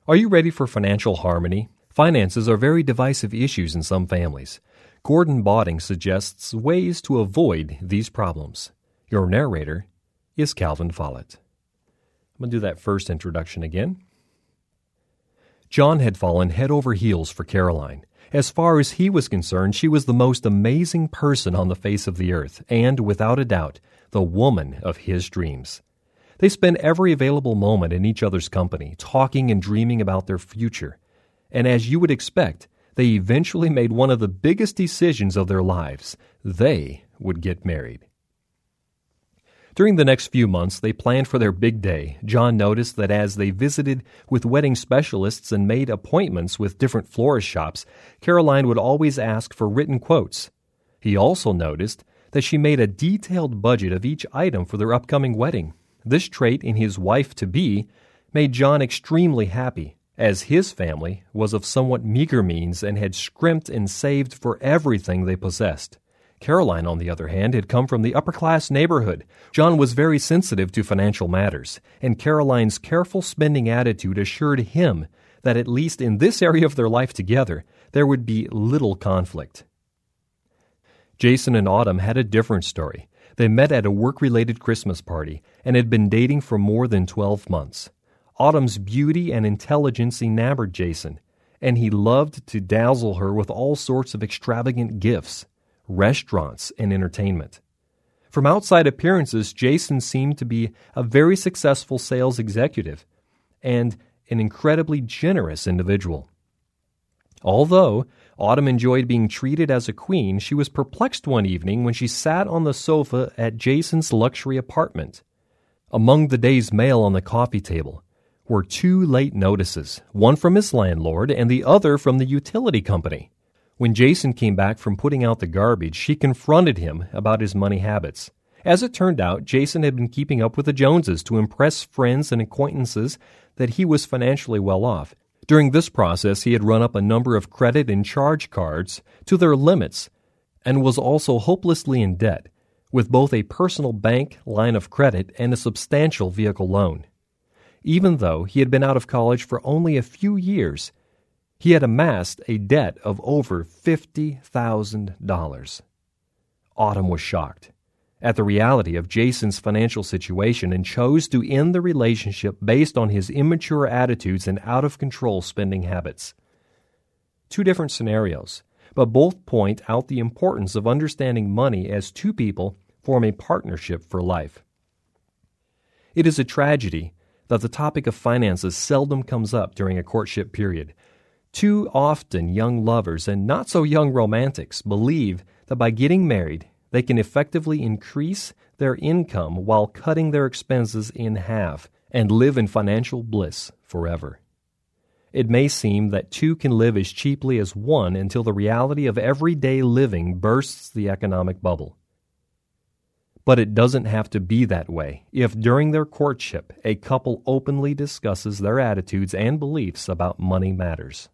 Are you ready for financial harmony? Finances are very divisive issues in some families. Gordon Botting suggests ways to avoid these problems. Your narrator is Calvin Follett. I'm going to do that first introduction again. John had fallen head over heels for Caroline. As far as he was concerned, she was the most amazing person on the face of the earth, and, without a doubt, the woman of his dreams. They spent every available moment in each other's company, talking and dreaming about their future. And as you would expect, they eventually made one of the biggest decisions of their lives. They would get married. During the next few months, they planned for their big day. John noticed that as they visited with wedding specialists and made appointments with different florist shops, Caroline would always ask for written quotes. He also noticed that she made a detailed budget of each item for their upcoming wedding. This trait in his wife-to-be made John extremely happy, as his family was of somewhat meager means and had scrimped and saved for everything they possessed. Caroline, on the other hand, had come from the upper-class neighborhood. John was very sensitive to financial matters, and Caroline's careful spending attitude assured him that at least in this area of their life together, there would be little conflict. Jason and Autumn had a different story. They met at a work-related Christmas party and had been dating for more than 12 months. Autumn's beauty and intelligence enamored Jason, and he loved to dazzle her with all sorts of extravagant gifts, restaurants, and entertainment. From outside appearances, Jason seemed to be a very successful sales executive and an incredibly generous individual. Although Autumn enjoyed being treated as a queen, she was perplexed one evening when she sat on the sofa at Jason's luxury apartment. Among the day's mail on the coffee table were 2 late notices, one from his landlord and the other from the utility company. When Jason came back from putting out the garbage, she confronted him about his money habits. As it turned out, Jason had been keeping up with the Joneses to impress friends and acquaintances that he was financially well off. During this process, he had run up a number of credit and charge cards to their limits and was also hopelessly in debt, with both a personal bank line of credit and a substantial vehicle loan. Even though he had been out of college for only a few years, he had amassed a debt of over $50,000. Autumn was shocked at the reality of Jason's financial situation and chose to end the relationship based on his immature attitudes and out-of-control spending habits. 2 different scenarios, but both point out the importance of understanding money as 2 people form a partnership for life. It is a tragedy that the topic of finances seldom comes up during a courtship period. Too often, young lovers and not-so-young romantics believe that by getting married, they can effectively increase their income while cutting their expenses in half and live in financial bliss forever. It may seem that 2 can live as cheaply as 1 until the reality of everyday living bursts the economic bubble. But it doesn't have to be that way if during their courtship a couple openly discusses their attitudes and beliefs about money matters.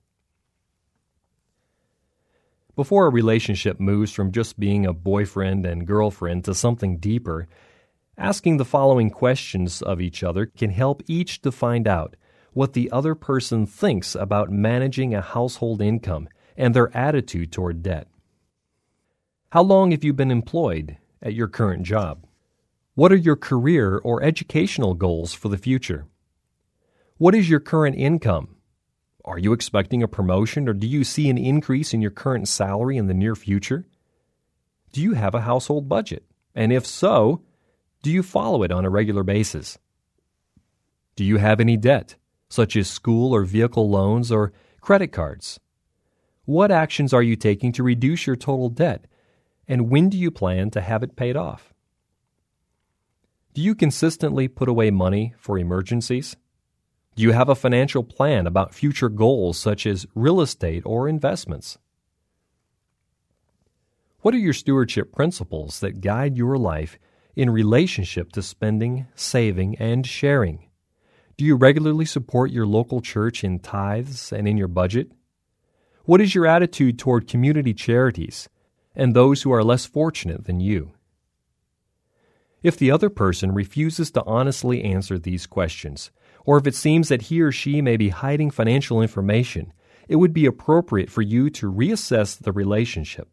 Before a relationship moves from just being a boyfriend and girlfriend to something deeper, asking the following questions of each other can help each to find out what the other person thinks about managing a household income and their attitude toward debt. How long have you been employed at your current job? What are your career or educational goals for the future? What is your current income? Are you expecting a promotion, or do you see an increase in your current salary in the near future? Do you have a household budget? And if so, do you follow it on a regular basis? Do you have any debt, such as school or vehicle loans or credit cards? What actions are you taking to reduce your total debt, and when do you plan to have it paid off? Do you consistently put away money for emergencies? Do you have a financial plan about future goals such as real estate or investments? What are your stewardship principles that guide your life in relationship to spending, saving, and sharing? Do you regularly support your local church in tithes and in your budget? What is your attitude toward community charities and those who are less fortunate than you? If the other person refuses to honestly answer these questions, or if it seems that he or she may be hiding financial information, it would be appropriate for you to reassess the relationship.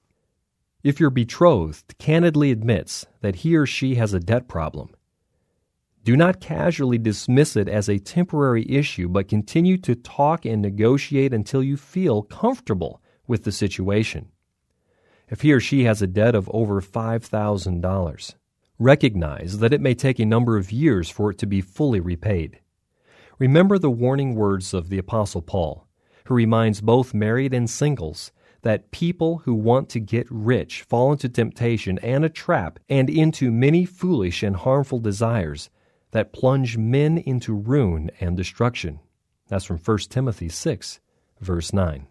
If your betrothed candidly admits that he or she has a debt problem, do not casually dismiss it as a temporary issue, but continue to talk and negotiate until you feel comfortable with the situation. If he or she has a debt of over $5,000, recognize that it may take a number of years for it to be fully repaid. Remember the warning words of the Apostle Paul, who reminds both married and singles that people who want to get rich fall into temptation and a trap and into many foolish and harmful desires that plunge men into ruin and destruction. That's from 1 Timothy 6, verse 9.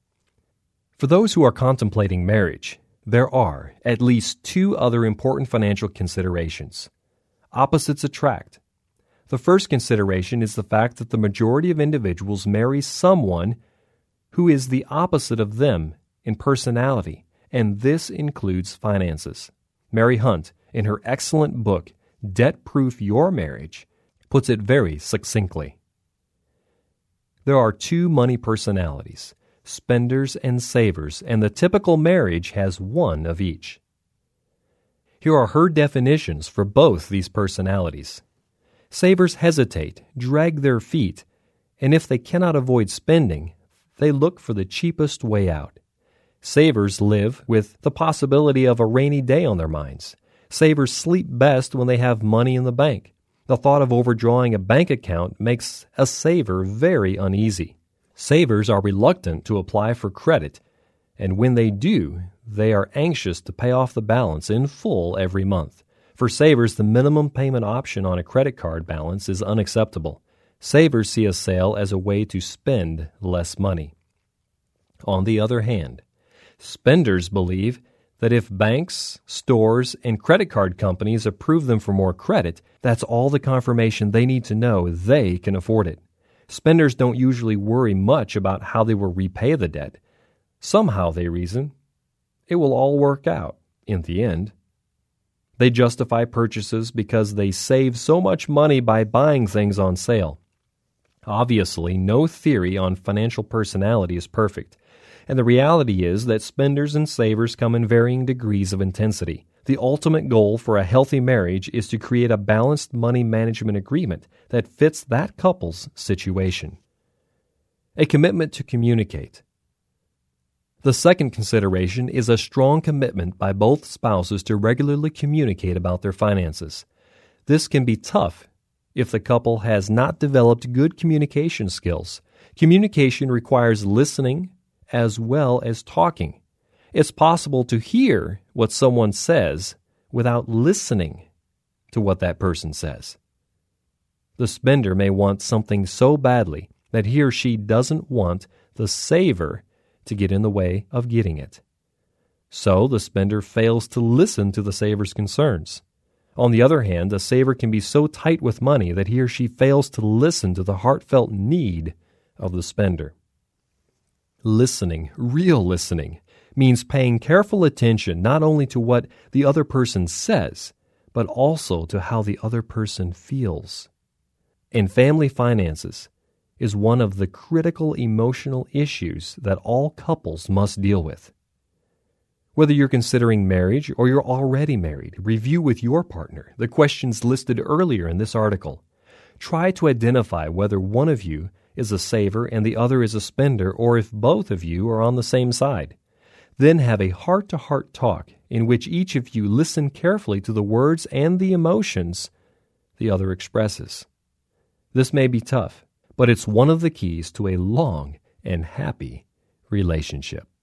For those who are contemplating marriage, there are at least two other important financial considerations. Opposites attract. The first consideration is the fact that the majority of individuals marry someone who is the opposite of them in personality, and this includes finances. Mary Hunt, in her excellent book, Debt-Proof Your Marriage, puts it very succinctly. There are two money personalities, spenders and savers, and the typical marriage has one of each. Here are her definitions for both these personalities. Savers hesitate, drag their feet, and if they cannot avoid spending, they look for the cheapest way out. Savers live with the possibility of a rainy day on their minds. Savers sleep best when they have money in the bank. The thought of overdrawing a bank account makes a saver very uneasy. Savers are reluctant to apply for credit, and when they do, they are anxious to pay off the balance in full every month. For savers, the minimum payment option on a credit card balance is unacceptable. Savers see a sale as a way to spend less money. On the other hand, spenders believe that if banks, stores, and credit card companies approve them for more credit, that's all the confirmation they need to know they can afford it. Spenders don't usually worry much about how they will repay the debt. Somehow, they reason, it will all work out in the end. They justify purchases because they save so much money by buying things on sale. Obviously, no theory on financial personality is perfect, and the reality is that spenders and savers come in varying degrees of intensity. The ultimate goal for a healthy marriage is to create a balanced money management agreement that fits that couple's situation. A commitment to communicate. The second consideration is a strong commitment by both spouses to regularly communicate about their finances. This can be tough if the couple has not developed good communication skills. Communication requires listening as well as talking. It's possible to hear what someone says without listening to what that person says. The spender may want something so badly that he or she doesn't want the saver to get in the way of getting it. So the spender fails to listen to the saver's concerns. On the other hand, the saver can be so tight with money that he or she fails to listen to the heartfelt need of the spender. Listening, real listening, means paying careful attention not only to what the other person says, but also to how the other person feels. And family finances is one of the critical emotional issues that all couples must deal with. Whether you're considering marriage or you're already married, review with your partner the questions listed earlier in this article. Try to identify whether one of you is a saver and the other is a spender, or if both of you are on the same side. Then have a heart-to-heart talk in which each of you listen carefully to the words and the emotions the other expresses. This may be tough, but it's one of the keys to a long and happy relationship.